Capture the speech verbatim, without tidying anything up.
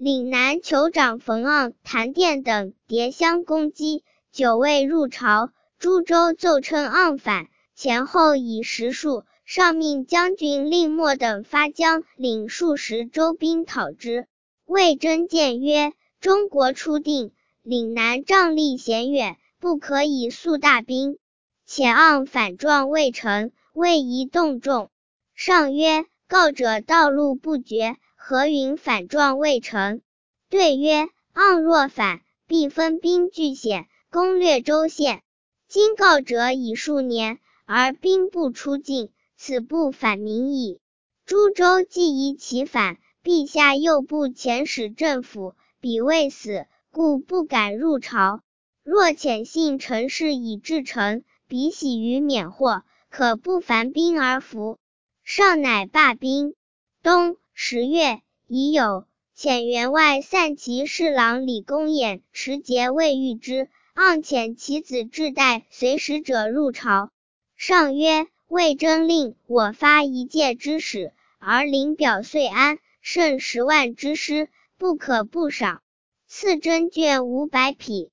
岭南酋长冯盎、谭殿等迭相攻击，久未入朝。诸州奏称盎反，前后以十数，上命将军令默等发江领数十州兵讨之。魏征谏曰：中国初定，岭南瘴疠险远，不可以速大兵。且盎反状未成，未宜动众。上曰：告者道路不绝，何云反状未成？对曰：盎若反，必分兵据险，攻略州县。今告者已数年，而兵不出境，此不反民矣。诸州既疑其反，陛下又不遣使政府，彼未死，故不敢入朝。若遣信陈氏以至诚，彼喜于免祸，可不烦兵而服。上乃罢兵。冬十月，乙酉，遣员外散骑侍郎李公衍持节未遇之，盎遣其子智代随使者入朝。上曰：魏征令我发一介之使，而临表遂安，剩十万之师，不可不赏。赐征卷五百匹。